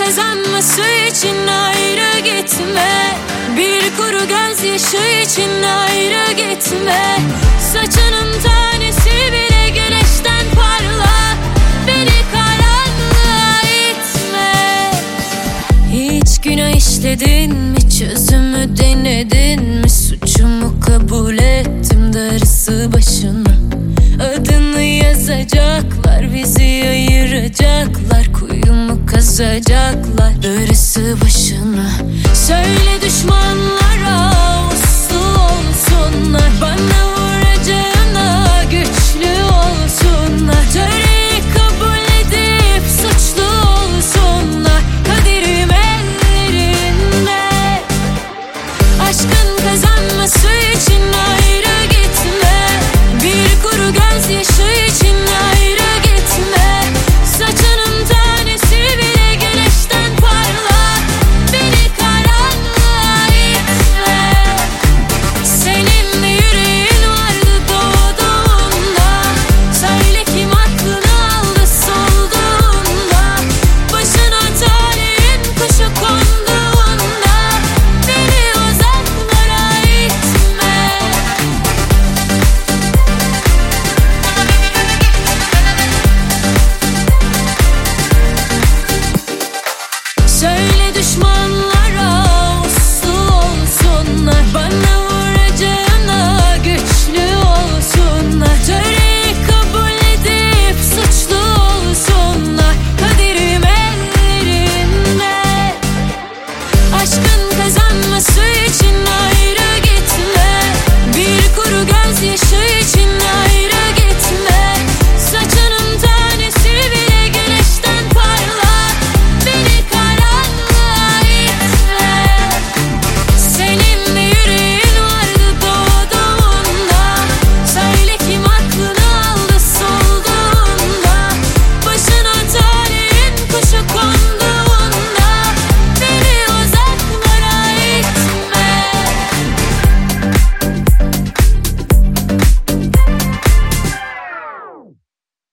ama su için ayrı gitme. Bir kuru gözyaşı için ayrı gitme. Saçının tanesi bile güneşten parla, beni karanlığa itme. Hiç günah işledin mi, çözümü denedin mi? Suçumu kabul ettim, darısı başına. Adını yazacaklar, bizi ayıracaklar, kuyumu kazacaklar, darısı başına. Söyle düşmanlar